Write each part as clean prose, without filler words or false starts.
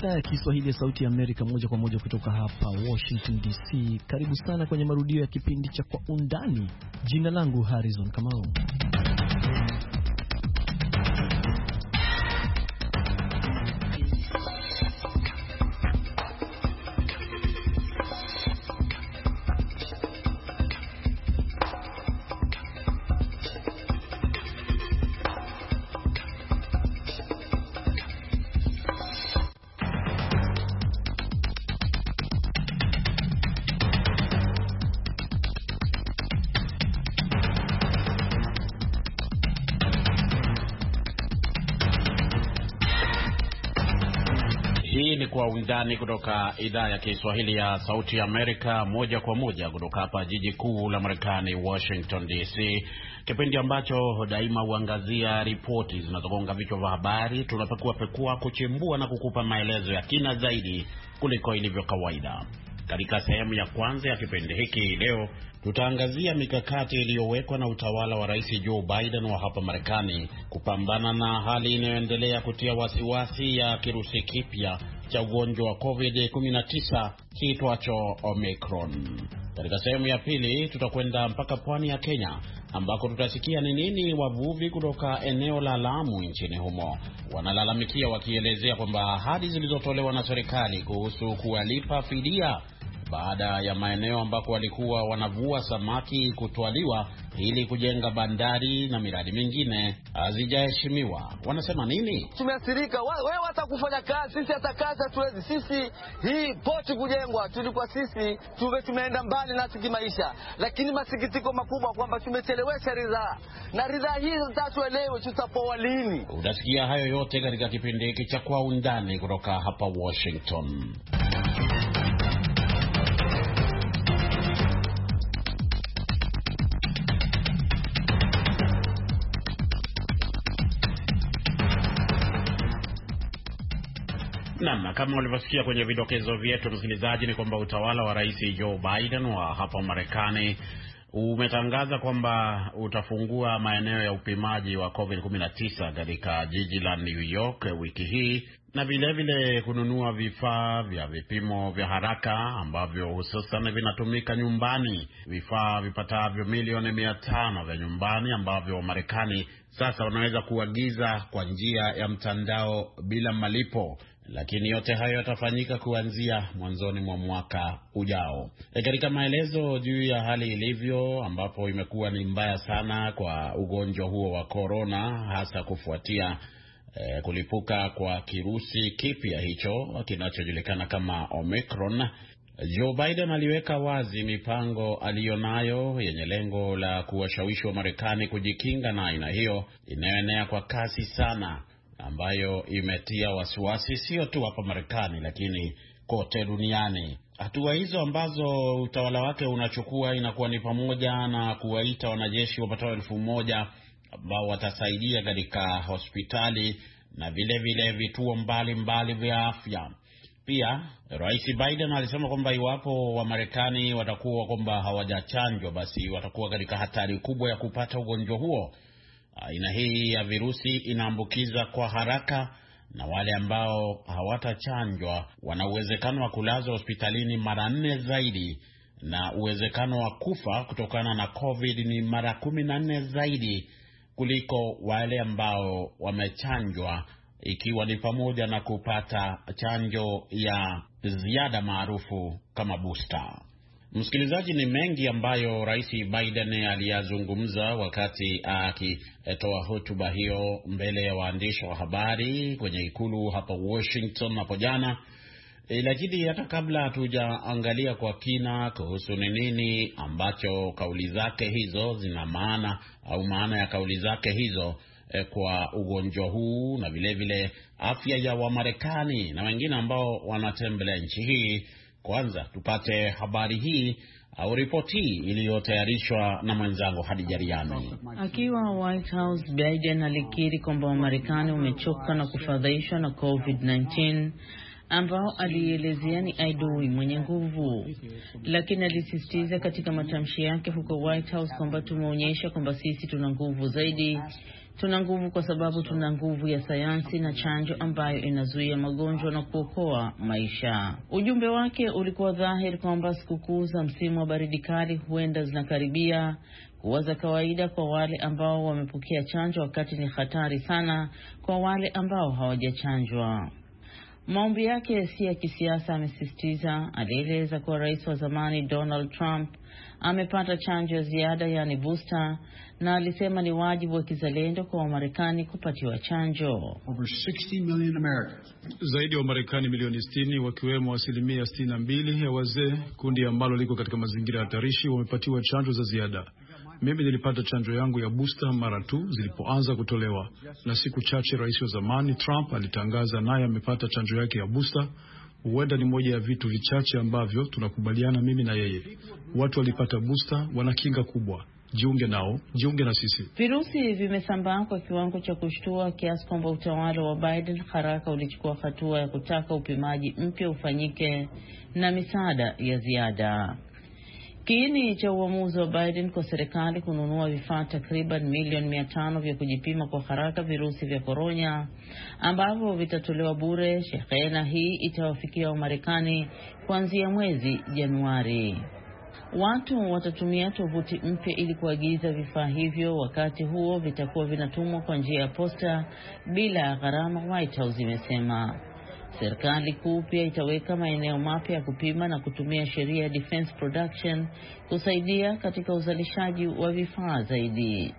idhaa ya Kiswahili ya Sauti ya Amerika moja kwa moja kutoka hapa Washington DC. Karibu sana kwenye marudio ya kipindi cha Kwa Undani. Jina langu Harrison Kamau. Hii ni Kwa Undani kutoka idhaa ya Kiswahili ya Sauti ya Amerika moja kwa moja kutoka hapa jiji kuu la Marekani, Washington DC. Kipindi ambacho daima huangazia ripoti zinazogonga vichwa vya habari. Tunapekua, kuchimbua na kukupa maelezo ya kina zaidi kuliko ilivyo kawaida. Katika sehemu ya kwanza ya kipindi hiki leo tutaangazia mikakati iliyowekwa na utawala wa Rais Joe Biden wa hapa Marekani kupambana na hali inayoendelea kutia wasiwasi ya kirusi kipya cha ugonjwa wa COVID-19 kiitwacho Omicron. Katika sehemu ya pili tutakwenda mpaka pwani ya Kenya ambako tutasikia ni nini wavuvi kutoka eneo la Lamu nchini humo wanalalamikia, wakielezea kwamba ahadi zilizotolewa na serikali kuhusu kuwalipa fidia baada ya maeneo ambako walikuwa wanavua samaki kutwaliwa ili kujenga bandari na miradi mingine hazijaheshimiwa. Wanasema nini? Tumeathirika, wewe hata kufanya kazi, sisi hata kazi hatuwezi. Sisi hii poti kujengwa, tulikuwa sisi tumeenda mbali na kimaisha, lakini masikitiko makubwa kwamba tumechelewesha ridhaa, na ridhaa hizo tatuelewe tutapoa lini. Utasikia hayo yote katika kipindi hiki cha Kwa Undani kutoka hapa Washington. Na kama ulivyosikia kwenye vidokezo vyetu, msikilizaji, ni kwamba utawala wa Rais Joe Biden wa hapa Marekani umetangaza kwamba utafungua maeneo ya upimaji wa COVID-19 katika jiji la New York wiki hii, na vile kununua vifaa vya vipimo vya haraka ambavyo hususan vinatumika nyumbani, vifaa vipatavyo milioni 500 vya nyumbani ambavyo Marekani sasa wanaweza kuagiza kwa njia ya mtandao bila malipo. Lakini yote hayo yatafanyika kuanzia mwanzoni mwa mwaka ujao. Katika maelezo juu ya hali ilivyo, ambapo imekuwa ni mbaya sana kwa ugonjwa huo wa corona, hasa kufuatia kulipuka kwa kirusi kipya hicho kinachojulikana kama Omicron, Joe Biden aliweka wazi mipango aliyonayo yenye lengo la kuwashawishi wa Marekani kujikinga na aina hiyo inayoenea kwa kasi sana, ambayo imetia wasiwasi sio tu hapa Marekani lakini kote duniani. Hatua hizo ambazo utawala wake unachukua inakuwa ni pamoja na kuwaita wanajeshi wapatao 1,000 ambao watasaidia katika hospitali na vile vituo mbalimbali vya afya. Pia Rais Biden alisema kwamba iwapo wa Marekani watakuwa kwamba hawajachanjwa, basi watakuwa katika hatari kubwa ya kupata ugonjwa huo. Aina hii ya virusi inaambukiza kwa haraka, na wale ambao hawatachanjwa wana uwezekano wa kulazwa hospitalini mara 4 zaidi, na uwezekano wa kufa kutokana na COVID ni mara 14 zaidi kuliko wale ambao wamechanjwa, ikiwa ni pamoja na kupata chanjo ya ziada maarufu kama booster. Msikilizaji, ni mengi ambayo Rais Biden aliyazungumza wakati akitoa hotuba hiyo mbele ya waandishi wa habari kwenye ikulu hapa Washington hapo jana. Lakini hata kabla hatujaangalia kwa kina kuhusu ni nini ambacho kauli zake hizo zina maana, au maana ya kauli zake hizo kwa ugonjwa huu na vile afya ya Wamarekani na wengine ambao wanatembelea nchi hii, kwanza tupate habari hii au ripoti hii iliyotayarishwa na mwenzangu Hadija Riami. Akiwa White House, Biden alikiri kwamba Wamarekani wamechoka na kufadhaishwa na COVID-19, ambao alielezea ni adui mwenye nguvu, lakini alisisitiza katika matamshi yake huko White House kwamba tumeonyesha kwamba sisi tuna nguvu zaidi. Tuna nguvu kwa sababu tuna nguvu ya sayansi na chanjo ambayo inazuia magonjwa na kuokoa maisha. Ujumbe wake ulikuwa dhahiri kwamba sikukuu za msimu wa baridi kali huenda zinakaribia kuwa za kawaida kwa wale ambao wamepokea chanjo, wakati ni hatari sana kwa wale ambao hawajachanjwa. Maombi yake si ya kisiasa, amesisitiza. Alieleza kuwa rais wa zamani Donald Trump amepata chanjo ya ziada, yani booster, na alisema ni wajibu wa kizalendo kwa Wamarekani kupatiwa chanjo. Over 60 million Americans. Zaidi ya Wamarekani milioni 60 wakiwemo 62% ya wazee, kundi ambalo liko katika mazingira hatarishi, wamepatiwa chanjo za ziada. Mimi nilipata chanjo yangu ya booster mara tu zilipoanza kutolewa, na siku chache rais wa zamani Trump alitangaza naye amepata chanjo yake ya booster. Huenda ni moja ya vitu vichache ambavyo tunakubaliana mimi na yeye. Watu walipata booster, wana kinga kubwa. Jiunge nao, jiunge na sisi. Virusi vimesambaa kwa kiwango cha kushtua kiasi kwamba utawala wa Biden haraka ulichukua hatua ya kutaka upimaji mpya ufanyike na misaada ya ziada. Kiini cha uamuzi wa Biden kwa serikali kununua vifaa takriban milioni 500 vya kujipima kwa haraka virusi vya korona ambavyo vitatolewa bure. Shehena hii itawafikia Wamarekani kuanzia mwezi Januari. Watu watatumia tovuti mpya ili kuagiza vifaa hivyo. Wakati huo vitakuwa vinatumwa kwa njia ya posta bila gharama, White House imesema. Serikali kuu pia itaweka maeneo mapya ya kupima na kutumia sheria ya Defense Production kusaidia katika uzalishaji wa vifaa zaidi.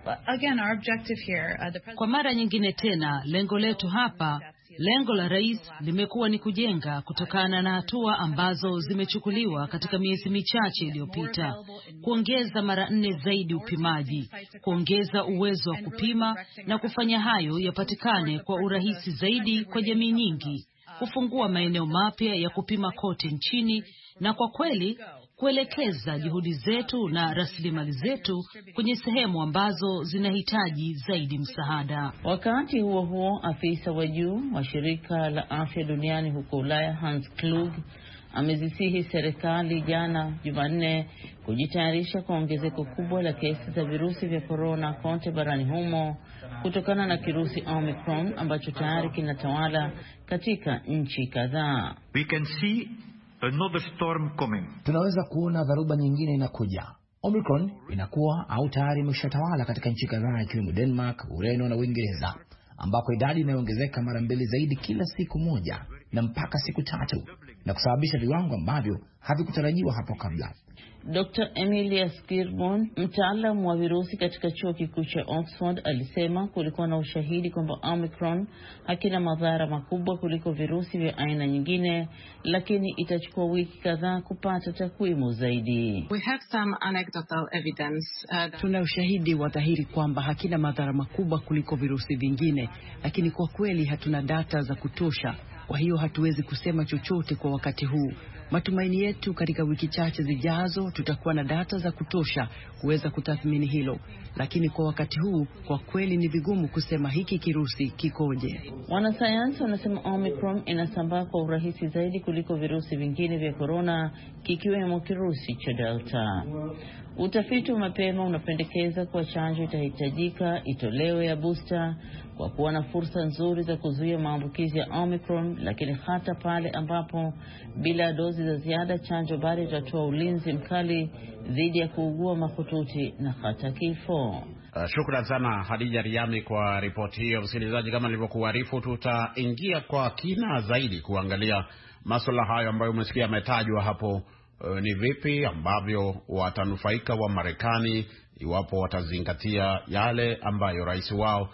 Kwa mara nyingine tena, lengo letu hapa, lengo la rais limekuwa ni kujenga kutokana na hatua ambazo zimechukuliwa katika miezi michache iliyopita, kuongeza mara 4 zaidi upimaji, kuongeza uwezo wa kupima na kufanya hayo yapatikane kwa urahisi zaidi kwa jamii nyingi, kufungua maeneo mapya ya kupima kote nchini, na kwa kweli kuelekeza juhudi zetu na rasilimali zetu kwenye sehemu ambazo zinahitaji zaidi msaada. Wakati huo huo, afisa wa juu wa shirika la afya duniani huko Ulaya, Hans Kluge, amezisihi serikali jana Jumanne kujitayarisha kwa ongezeko kubwa la kesi za virusi vya korona kote barani humo kutokana na kirusi Omicron ambacho tayari kinatawala katika nchi kadhaa. We can see another storm coming. Tunaweza kuona dharuba nyingine inakuja. Omicron inakuwa au tayari imeshatawala katika nchi kadhaa ikiwemo Denmark, Ureno na Uingereza, ambako idadi inaongezeka mara 2 zaidi kila siku moja na mpaka siku 3 na kusababisha viwango ambavyo havikutarajiwa hapo kabla. Dr. Emilia Skirbon, mtaalamu wa virusi katika chuo kikuu cha Oxford, alisema kulikuwa na ushahidi kwamba Omicron hakina madhara makubwa kuliko virusi vya aina nyingine, lakini itachukua wiki kadhaa kupata takwimu zaidi. We have some anecdotal evidence. Tuna ushahidi wa dhahiri kwamba hakina madhara makubwa kuliko virusi vingine, lakini kwa kweli hatuna data za kutosha. Kwa hiyo hatuwezi kusema chochote kwa wakati huu. Matumaini yetu katika wiki chache zijazo tutakuwa na data za kutosha kuweza kutathmini hilo, lakini kwa wakati huu kwa kweli ni vigumu kusema hiki kirusi kikoje. Wanasayansi wanasema Omicron inasambaa kwa urahisi zaidi kuliko virusi vingine vya korona, kikiwemo kirusi cha Delta. Utafiti wa mapema unapendekeza kuwa chanjo itahitajika itolewe ya booster kwa kuwa na fursa nzuri za kuzuia maambukizi ya Omicron, lakini hata pale ambapo bila dozi za ziada chanjo bado itatoa ulinzi mkali dhidi ya kuugua mahututi na hata kifo. Shukrani sana Hadija Riami kwa ripoti hiyo. Msikilizaji, kama nilivyokuarifu, tutaingia kwa kina zaidi kuangalia masuala hayo ambayo umesikia yametajwa hapo. Ni vipi ambavyo watanufaika wa Marekani iwapo watazingatia yale ambayo rais wao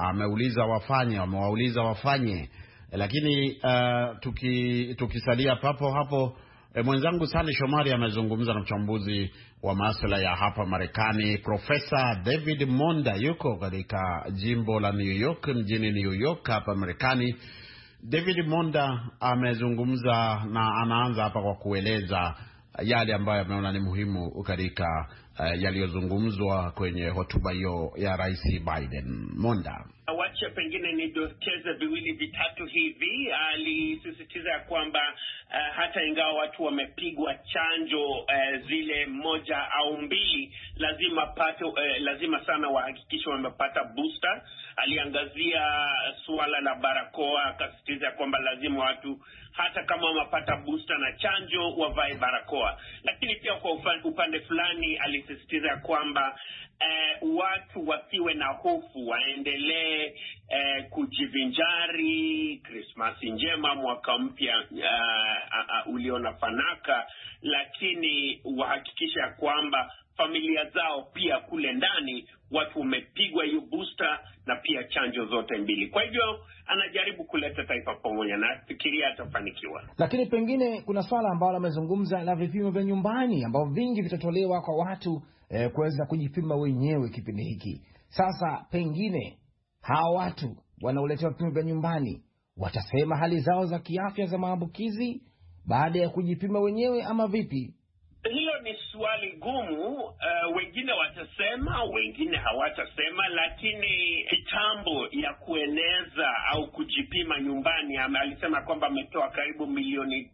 amewauliza wafanye. Lakini tukisalia papo hapo, mwenzangu Sali Shomari amezungumza na mchambuzi wa masuala ya hapa Marekani, Profesa David Monda, yuko katika jimbo la New York, mjini New York hapa Marekani. David Monda amezungumza na anaanza hapa kwa kueleza yale ambayo ameona ni muhimu katika yaliyozungumzwa kwenye hotuba hiyo ya Rais Biden. Monda. Wacha pengine nidokeze viwili vitatu hivi. Alisisitiza kwamba hata ingawa watu wamepigwa chanjo zile moja au mbili, lazima sana wahakikisha wamepata booster. Aliangazia suala la barakoa, akasisitiza kwamba lazima watu hata kama wamepata booster na chanjo wavae barakoa. Lakini pia kwa upande fulani alisisitiza kwamba watu wasiwe na hofu, waendelee kujivinjari, Krismasi njema, mwaka mpya ulio na fanaka, lakini wahakikisha kwamba familia zao pia kule ndani watu wamepigwa hiyo booster na pia chanjo zote mbili. Kwa hivyo anajaribu kuleta taifa pamoja na fikiria atafanikiwa. Lakini pengine kuna swala ambalo amezungumza la vipimo vya nyumbani ambao vingi vitatolewa kwa watu kuweza kujipima wenyewe kipindi hiki. Sasa pengine hawa watu wanaoletewa vipimo vya nyumbani watasema hali zao za kiafya za maambukizi baada ya kujipima wenyewe ama vipi? Hilo ni swali gumu. Wengine watasema, wengine hawatasema, lakini mitambo ya kueneza au kujipima nyumbani, alisema kwamba ametoa karibu milioni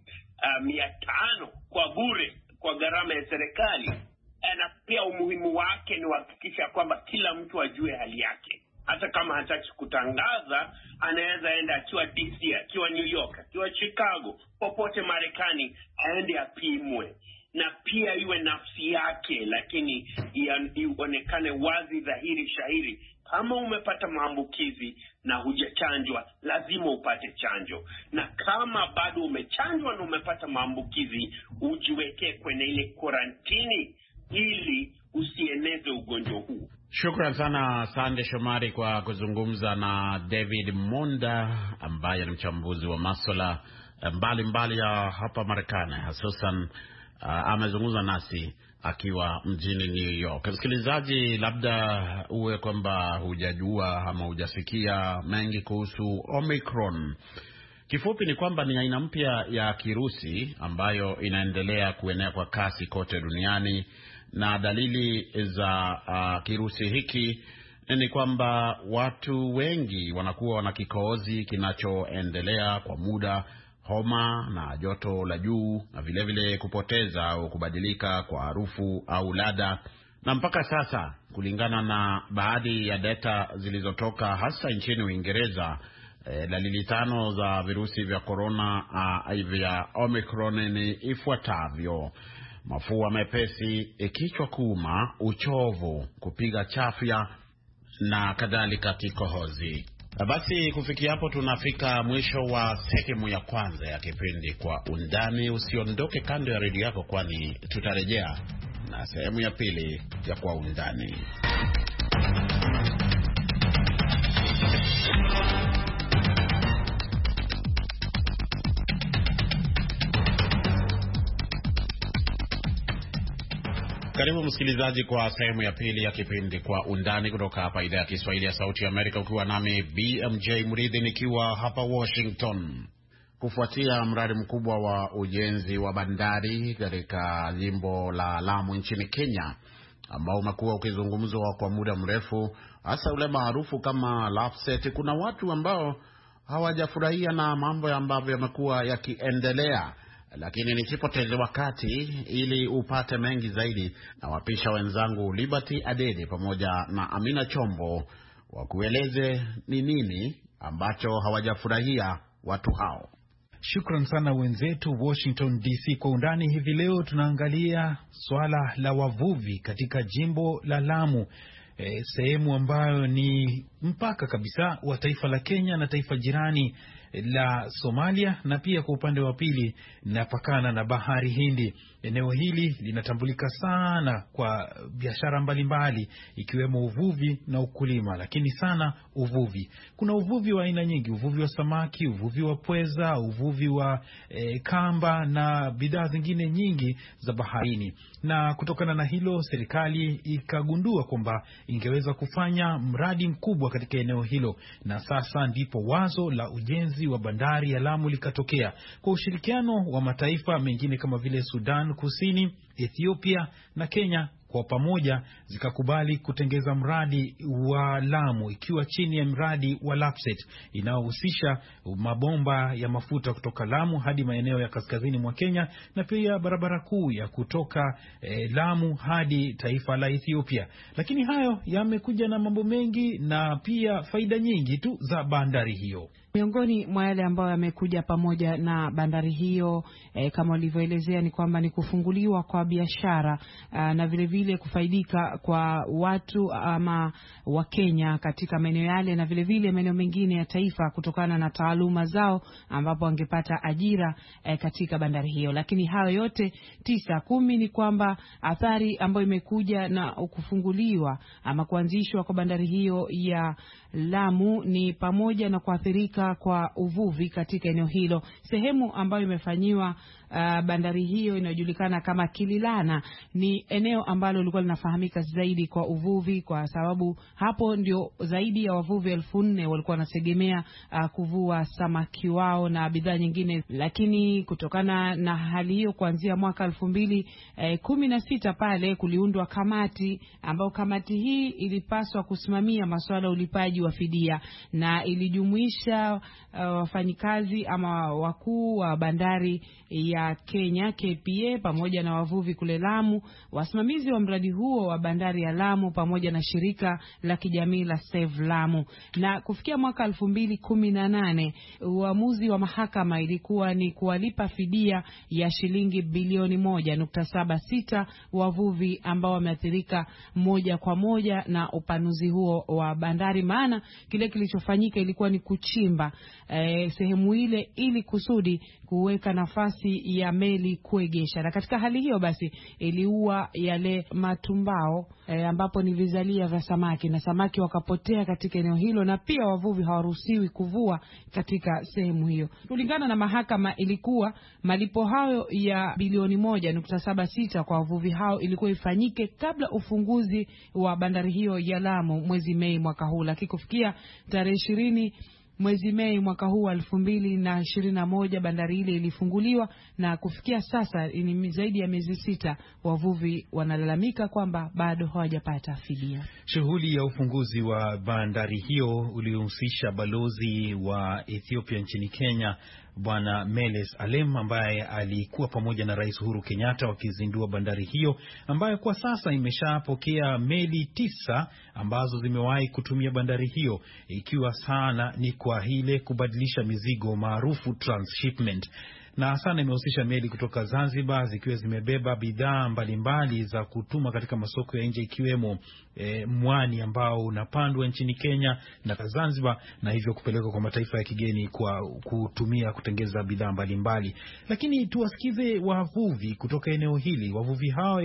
500 kwa bure kwa gharama ya serikali. Na pia umuhimu wake ni kuhakikisha kwamba kila mtu ajue hali yake. Hata kama hataki kutangaza, anaweza enda akiwa DC, akiwa New York, akiwa Chicago, popote Marekani, aende apimwe. Na pia iwe nafsi yake, lakini ionekane wazi, dhahiri shahiri. Kama umepata maambukizi na hujachanjwa, lazima upate chanjo. Na kama bado umechanjwa na umepata maambukizi, ujiweke kwenye ile karantini ili usieneze ugonjwa huu. Shukran sana Sande Shomari kwa kuzungumza na David Monda ambaye ni mchambuzi wa masuala mbalimbali ya hapa Marekani, hususan amezungumza nasi akiwa mjini New York. Msikilizaji, labda uwe kwamba hujajua ama hujasikia mengi kuhusu Omicron. Kifupi ni kwamba ni aina mpya ya kirusi ambayo inaendelea kuenea kwa kasi kote duniani, na dalili za kirusi hiki ni kwamba watu wengi wanakuwa na kikohozi kinachoendelea kwa muda, homa na joto la juu, na vilevile kupoteza au kubadilika kwa harufu au ladha. Na mpaka sasa, kulingana na baadhi ya data zilizotoka hasa nchini Uingereza, dalili 5 za virusi vya corona vya Omicron ni ifuatavyo: mafua mepesi, kichwa kuuma, uchovu, kupiga chafya na kadhalika, kikohozi. Basi kufikia hapo tunafika mwisho wa sehemu ya kwanza ya kipindi Kwa Undani. Usiondoke kando ya redio yako, kwani tutarejea na sehemu ya pili ya Kwa Undani. Karibu msikilizaji kwa sehemu ya pili ya kipindi Kwa Undani kutoka hapa idhaa ya Kiswahili ya Sauti ya Amerika, ukiwa nami BMJ Mridhi nikiwa hapa Washington. Kufuatia mradi mkubwa wa ujenzi wa bandari katika jimbo la Lamu nchini Kenya, ambao umekuwa ukizungumzwa kwa muda mrefu, hasa ule maarufu kama Lapsset, kuna watu ambao hawajafurahia na mambo ambavyo yamekuwa yakiendelea. Lakini nisipoteze wakati, ili upate mengi zaidi, na wapisha wenzangu Liberty Adede pamoja na Amina Chombo wakueleze ni nini ambacho hawajafurahia watu hao. Shukran sana wenzetu Washington DC. Kwa undani hivi leo tunaangalia swala la wavuvi katika jimbo la Lamu, sehemu ambayo ni mpaka kabisa wa taifa la Kenya na taifa jirani la Somalia, na pia kwa upande wa pili napakana na bahari Hindi. Eneo hili linatambulika sana kwa biashara mbalimbali, ikiwemo uvuvi na ukulima, lakini sana uvuvi. Kuna uvuvi wa aina nyingi: uvuvi wa samaki, uvuvi wa pweza, uvuvi wa kamba na bidhaa zingine nyingi za baharini. Na kutokana na hilo, serikali ikagundua kwamba ingeweza kufanya mradi mkubwa katika eneo hilo, na sasa ndipo wazo la ujenzi wa bandari ya Lamu likatokea kwa ushirikiano wa mataifa mengine kama vile Sudan Kusini, Ethiopia na Kenya kwa pamoja zikakubali kutengeza mradi wa Lamu, ikiwa chini ya mradi wa Lapset inayohusisha mabomba ya mafuta kutoka Lamu hadi maeneo ya kaskazini mwa Kenya, na pia barabara kuu ya kutoka Lamu hadi taifa la Ethiopia. Lakini hayo yamekuja na mambo mengi na pia faida nyingi tu za bandari hiyo. Miongoni mwa yale ambayo yamekuja pamoja na bandari hiyo kama ulivyoelezea ni kwamba ni kufunguliwa kwa biashara na vile vile kufaidika kwa watu ama wa Kenya katika maeneo yale na vile vile maeneo mengine ya taifa kutokana na taaluma zao ambapo wangepata ajira katika bandari hiyo. Lakini hayo yote 9-10 ni kwamba athari ambayo imekuja na kufunguliwa ama kuanzishwa kwa bandari hiyo ya Lamu ni pamoja na kuathirika kwa uvuvi katika eneo hilo. Sehemu ambayo imefanyiwa bandari hiyo inajulikana kama Kililana ni eneo ambalo lilikuwa linafahamika zaidi kwa uvuvi, kwa sababu hapo ndio zaidi ya wavuvi 4,000 walikuwa wanategemea kuvua samaki wao na bidhaa nyingine. Lakini kutokana na hali hiyo, kuanzia mwaka 2016 pale kuliundwa kamati, ambao kamati hii ilipaswa kusimamia masuala ya ulipaji wa fidia na ilijumuisha wafanyikazi ama wakuu wa bandari ya Kenya KPA pamoja na wavuvi kule Lamu, wasimamizi wa mradi huo wa bandari ya Lamu pamoja na shirika la kijamii la Save Lamu. Na kufikia mwaka 2018 uamuzi wa mahakama ilikuwa ni kuwalipa fidia ya shilingi bilioni 1.76 wavuvi ambao wameathirika moja kwa moja na upanuzi huo wa bandari. Maana kile kilichofanyika ilikuwa ni kuchimba sehemu ile ili kusudi kuweka nafasi ya meli kuegesha, na katika hali hiyo basi iliua yale matumbao ambapo ni vizalia vya samaki, na samaki wakapotea katika eneo hilo, na pia wavuvi hawaruhusiwi kuvua katika sehemu hiyo. Kulingana na mahakama, ilikuwa malipo hayo ya bilioni 1.76 kwa wavuvi hao ilikuwa ifanyike kabla ufunguzi wa bandari hiyo ya Lamu mwezi Mei mwaka huu. Lakini kufikia tarehe 20 mwezi Mei mwaka huu 2021 bandari ile ilifunguliwa, na kufikia sasa ni zaidi ya miezi 6 wavuvi wanalalamika kwamba bado hawajapata fidia. Shughuli ya ufunguzi wa bandari hiyo ulihusisha balozi wa Ethiopia nchini Kenya Bwana Meles Alem, ambaye alikuwa pamoja na Rais Uhuru Kenyatta wakizindua bandari hiyo ambayo kwa sasa imeshapokea meli 9 ambazo zimewahi kutumia bandari hiyo, ikiwa sana ni kwa ile kubadilisha mizigo maarufu transshipment. Na sana imehusisha meli kutoka Zanzibar zikiwa zimebeba bidhaa mbalimbali za kutuma katika masoko ya nje, ikiwemo mwani ambao unapandwa nchini Kenya na Zanzibar, na hivyo kupelekwa kwa mataifa ya kigeni kwa kutumia kutengeza bidhaa mbalimbali. Lakini tuwasikize wavuvi kutoka eneo hili. Wavuvi hao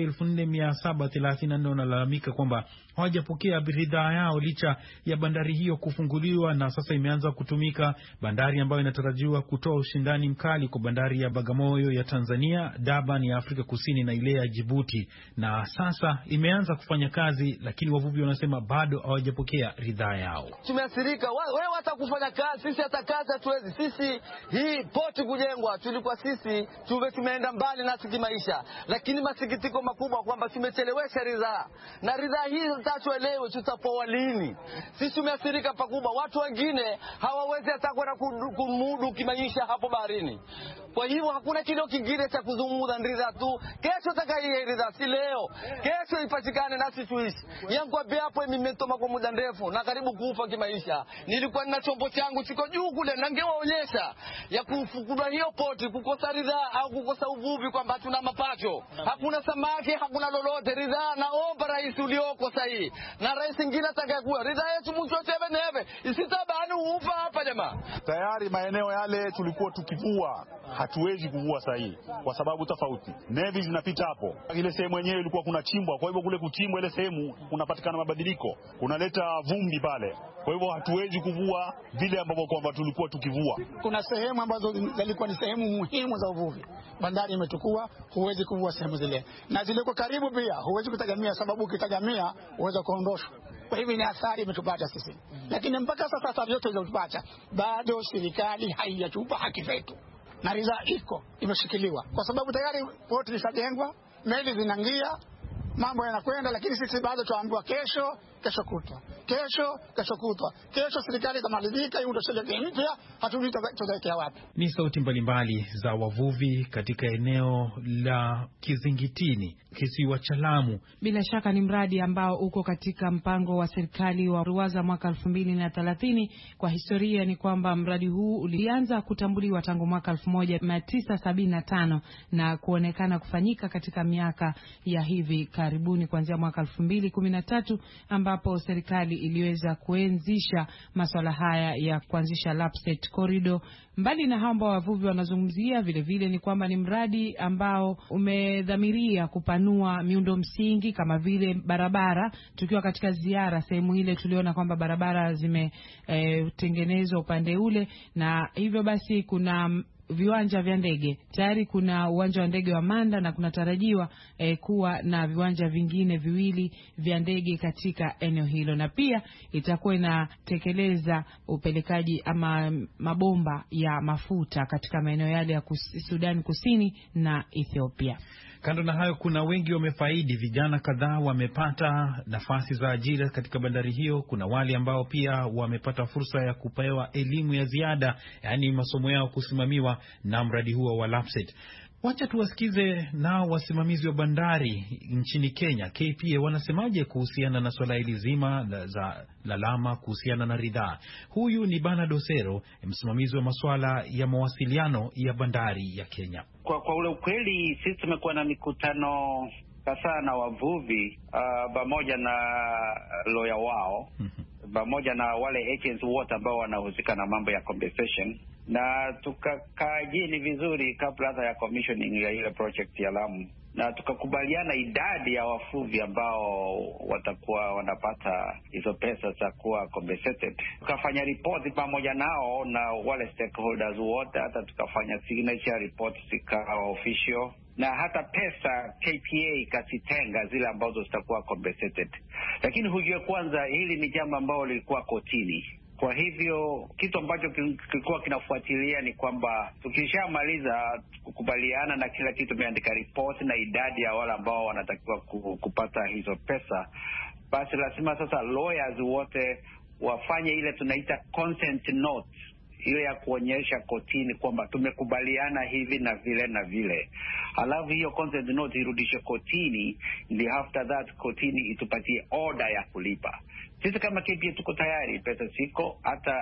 4734 wanalalamika kwamba hawajapokea bidhaa yao licha ya bandari hiyo kufunguliwa na sasa imeanza kutumika, bandari ambayo inatarajiwa kutoa ushindani mkali kwa bandari ya Bagamoyo ya Tanzania, Durban ya Afrika Kusini na ile ya Djibouti, na sasa imeanza kufanya kazi, lakini wavuvi wanasema bado hawajapokea ridhaa yao. Tumeathirika, wewe watakufanya kazi, sisi hata kazi hatuwezi. Sisi hii poti kujengwa, tulikuwa sisi tumeenda mbali na kimaisha, lakini masikitiko makubwa kwamba tumechelewesha ridhaa, na ridhaa hii tutaelewe tutapoa lini. Sisi tumeathirika pakubwa, watu wengine hawawezi hata kwenda kumudu kimaisha hapo baharini. Kwa hivyo hakuna kile kingine cha kuzungumza ridhaa tu. Kesho takaye ridhaa, si leo. Kesho ipatikane nasi tuishi. Yangu hapo nimetoma kwa muda mrefu na karibu kufa kimaisha. Nilikuwa nina chombo changu chiko juu kule, na ningewaonyesha ya kufukua hiyo poti, kukosa ridhaa au kukosa uvuvi kwamba hatuna mapato. Hakuna samaki, hakuna lolote. Ridhaa naomba rais ulioko sahihi na rais mwingine atakayekuwa. Ridhaa yetu mchote neve. Isitabani ufa hapa jamaa. Tayari maeneo yale tulikuwa tukivua, hatuwezi kuvua sahihi kwa sababu tofauti. Nevi zinapita hapo. Ile sehemu yenyewe ilikuwa kuna chimbwa, kwa hivyo kule kuchimbwa ile sehemu kunapatikana mabadiliko, kunaleta vumbi pale. Kwa hivyo hatuwezi kuvua vile ambavyo kwamba tulikuwa tukivua. Kuna sehemu ambazo zilikuwa ni sehemu muhimu za uvuvi, bandari imetukua, huwezi kuvua sehemu zile. Na ziliko karibu pia huwezi kutegemea, sababu ukitegemea uweza kuondoshwa. Kwa hivyo ni athari imetupata sisi. Lakini mpaka sasa athari yote zilizopata bado serikali haijatupa haki zetu. Na ridhaa iko imeshikiliwa kwa sababu tayari poti zishajengwa, meli zinaingia, mambo yanakwenda, lakini sisi bado tuambiwa kesho kutwa. Kesho serikali itamalizika, hiyo ndio sheria mpya, hatujui tutaelekea wapi. Ni sauti mbalimbali za wavuvi katika eneo la Kizingitini, kisiwa cha Lamu. Bila shaka ni mradi ambao uko katika mpango wa serikali wa Ruwaza mwaka 2030. Kwa historia ni kwamba mradi huu ulianza kutambuliwa tangu mwaka 1975 na kuonekana kufanyika katika miaka ya hivi karibuni kuanzia mwaka 2013 ambapo serikali iliweza kuanzisha masuala haya ya kuanzisha Lapsset Corridor. Mbali na hao ambao wavuvi wanazungumzia, vile vile ni kwamba ni mradi ambao umedhamiria kupanua miundo msingi kama vile barabara. Tukiwa katika ziara sehemu ile tuliona kwamba barabara zimetengenezwa upande ule, na hivyo basi kuna viwanja vya ndege. Tayari kuna uwanja wa ndege wa Manda na kunatarajiwa kuwa na viwanja vingine viwili vya ndege katika eneo hilo, na pia itakuwa inatekeleza upelekaji ama mabomba ya mafuta katika maeneo yale ya Sudan Kusini na Ethiopia. Kando na hayo, kuna wengi wamefaidi. Vijana kadhaa wamepata nafasi za ajira katika bandari hiyo. Kuna wale ambao pia wamepata fursa ya kupewa elimu ya ziada, yaani masomo yao kusimamiwa na mradi huo wa Lapsset. Wacha tuwasikize nao wasimamizi wa bandari nchini Kenya, KPA, wanasemaje kuhusiana na swala hili zima za lalama kuhusiana na ridhaa. Huyu ni Bernard Osero, msimamizi wa masuala ya mawasiliano ya bandari ya Kenya. Kwa ule ukweli, sisi tumekuwa na mikutano kadhaa na wavuvi pamoja na lawyer wao, pamoja na wale agents wote ambao wanahusika na mambo ya compensation, na tukakaa chini vizuri kabla hata ya commissioning ya ile project ya Lamu, na tukakubaliana idadi ya wavuvi ambao watakuwa wanapata hizo pesa za kuwa compensated. Tukafanya report pamoja nao na wale stakeholders wote, hata tukafanya signature report zikawa official, na hata pesa KPA ikazitenga zile ambazo zitakuwa compensated. Lakini hujue kwanza, hili ni jambo ambalo lilikuwa kotini. Kwa hivyo kitu ambacho kilikuwa kinafuatilia ni kwamba tukishamaliza kukubaliana na kila kitu, tumeandika report na idadi ya wale ambao wanatakiwa kupata hizo pesa, basi lazima sasa lawyers wote wafanye ile tunaita consent note, ile ya kuonyesha kotini kwamba tumekubaliana hivi na vile na vile. Alafu hiyo consent note irudishe kotini, ndio after that kotini itupatie order ya kulipa. Sisi kama KPA tuko tayari, pesa ziko,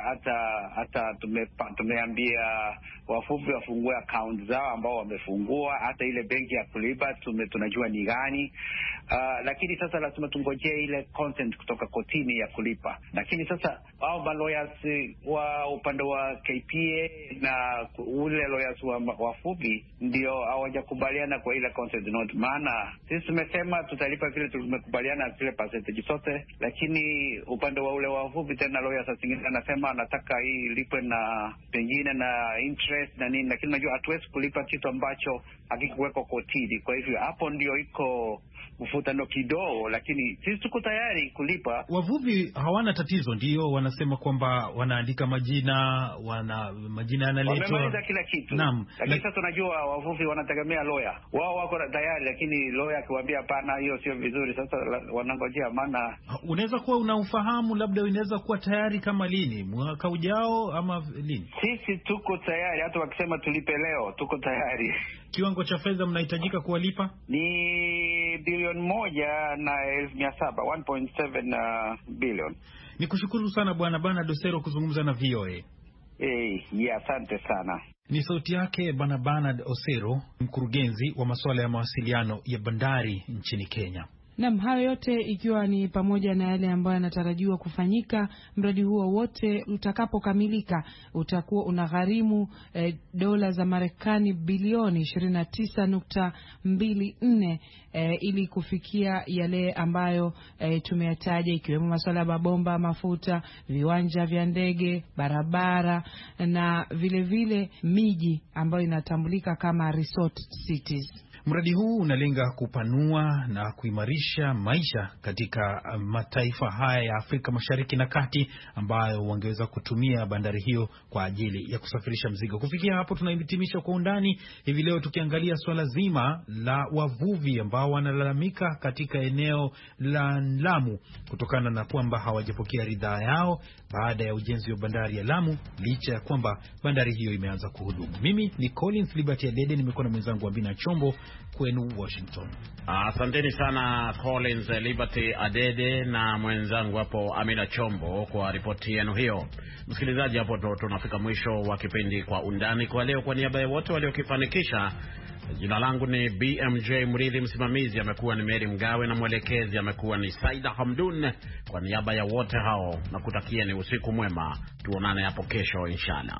hata tumeambia wavuvi wafungue account zao ambao wamefungua, hata ile benki ya kulipa tunajua ni gani. Lakini sasa lazima tungojee ile consent kutoka kotini ya kulipa. Lakini sasa hao lawyers wa upande wa KPA na ule lawyers wa wavuvi ndio hawajakubaliana kwa ile consent note, maana sisi tumesema tutalipa vile tumekubaliana zile percentage zote, lakini upande wa ule wavuvi tena lawyers zingine anasema anataka hii lipwe na pengine na interest na nini, lakini najua hatuwezi kulipa kitu ambacho hakikuwekwa kotini. Kwa hivyo hapo ndio iko mvutano kidogo, lakini sisi tuko tayari kulipa. Wavuvi hawana tatizo, ndio wanasema kwamba wanaandika majina yanaletwa, wamemaliza kila kitu. Naam, lakini sasa tunajua wavuvi wanategemea lawyer. Wao wako tayari, lakini lawyer akiwaambia hapana, hiyo sio vizuri, sasa wanangojea. Maana unaweza kuwa unaufahamu, labda unaweza kuwa tayari kama lini, mwaka ujao ama lini? Sisi tuko tayari, hata wakisema tulipe leo tuko tayari. Kiwango cha fedha mnahitajika kuwalipa ni bilioni 1,700,000, 1.7 billion. Nikushukuru sana Bwana Bernard Osero kuzungumza na VOA. Asante sana. Ni sauti yake Bwana Bernard Osero, mkurugenzi wa masuala ya mawasiliano ya bandari nchini Kenya. Naam, hayo yote ikiwa ni pamoja na yale ambayo yanatarajiwa kufanyika. Mradi huo wote utakapokamilika utakuwa unagharimu dola za Marekani bilioni 29.24 ili kufikia yale ambayo tumeyataja, ikiwemo masuala ya mabomba, mafuta, viwanja vya ndege, barabara na vile vile miji ambayo inatambulika kama resort cities. Mradi huu unalenga kupanua na kuimarisha maisha katika mataifa haya ya Afrika Mashariki na Kati ambayo wangeweza kutumia bandari hiyo kwa ajili ya kusafirisha mzigo. Kufikia hapo tunahitimisha Kwa Undani hivi leo, tukiangalia swala zima la wavuvi ambao wanalalamika katika eneo la Lamu kutokana na kwamba hawajapokea ridhaa yao baada ya ujenzi wa bandari ya Lamu, licha ya kwamba bandari hiyo imeanza kuhudumu. Mimi ni Collins Liberty Adede, nimekuwa na mwenzangu Amina Chombo kwenu Washington. Asanteni sana Collins Liberty Adede na mwenzangu hapo Amina Chombo kwa ripoti yenu hiyo. Msikilizaji, hapo tunafika mwisho wa kipindi Kwa Undani kwa leo. Kwa niaba ya wote waliokifanikisha, jina langu ni BMJ Mridhi, msimamizi amekuwa ni Mary Mgawe na mwelekezi amekuwa ni Saida Hamdun. Kwa niaba ya wote hao nakutakieni usiku mwema, tuonane hapo kesho inshallah.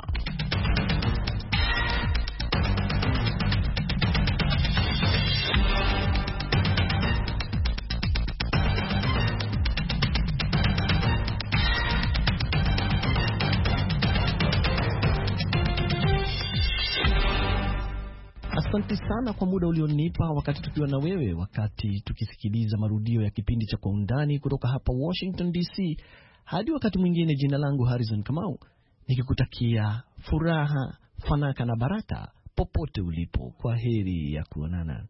Asante sana kwa muda ulionipa wakati tukiwa na wewe, wakati tukisikiliza marudio ya kipindi cha Kwa Undani kutoka hapa Washington DC. Hadi wakati mwingine, jina langu Harrison Kamau, nikikutakia furaha, fanaka na baraka popote ulipo. Kwa heri ya kuonana.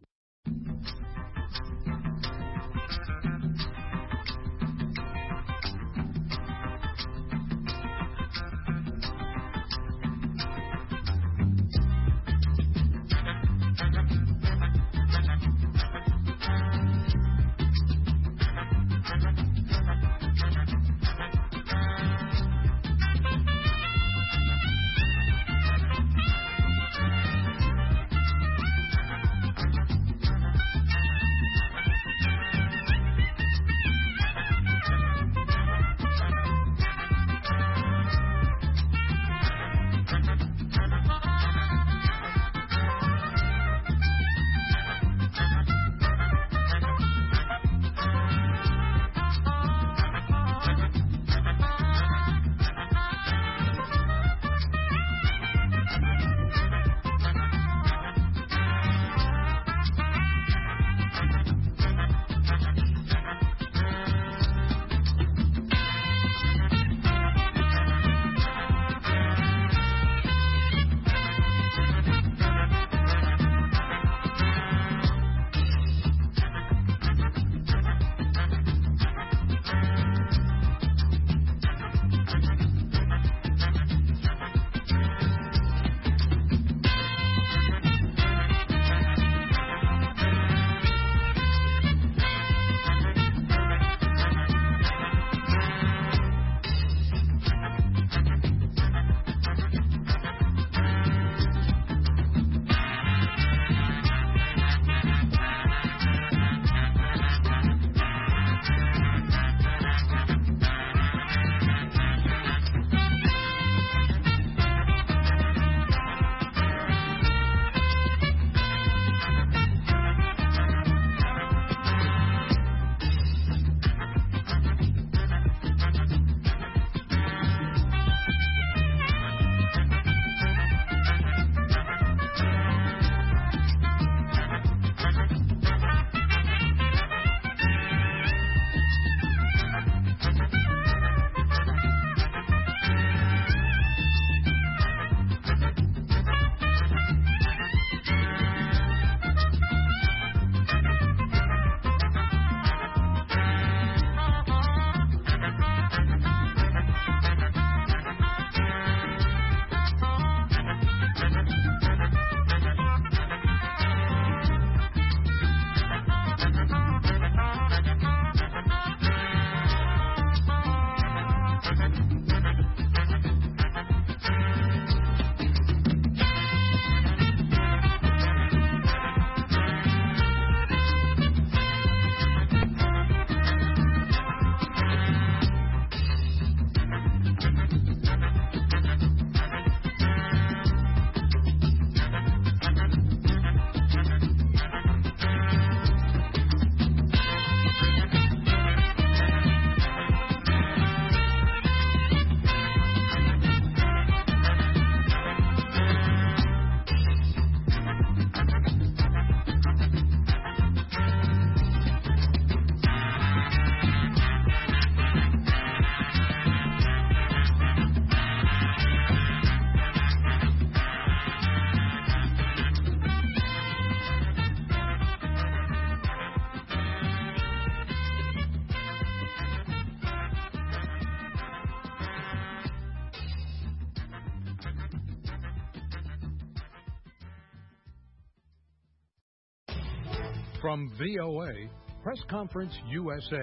From VOA, Press Conference USA.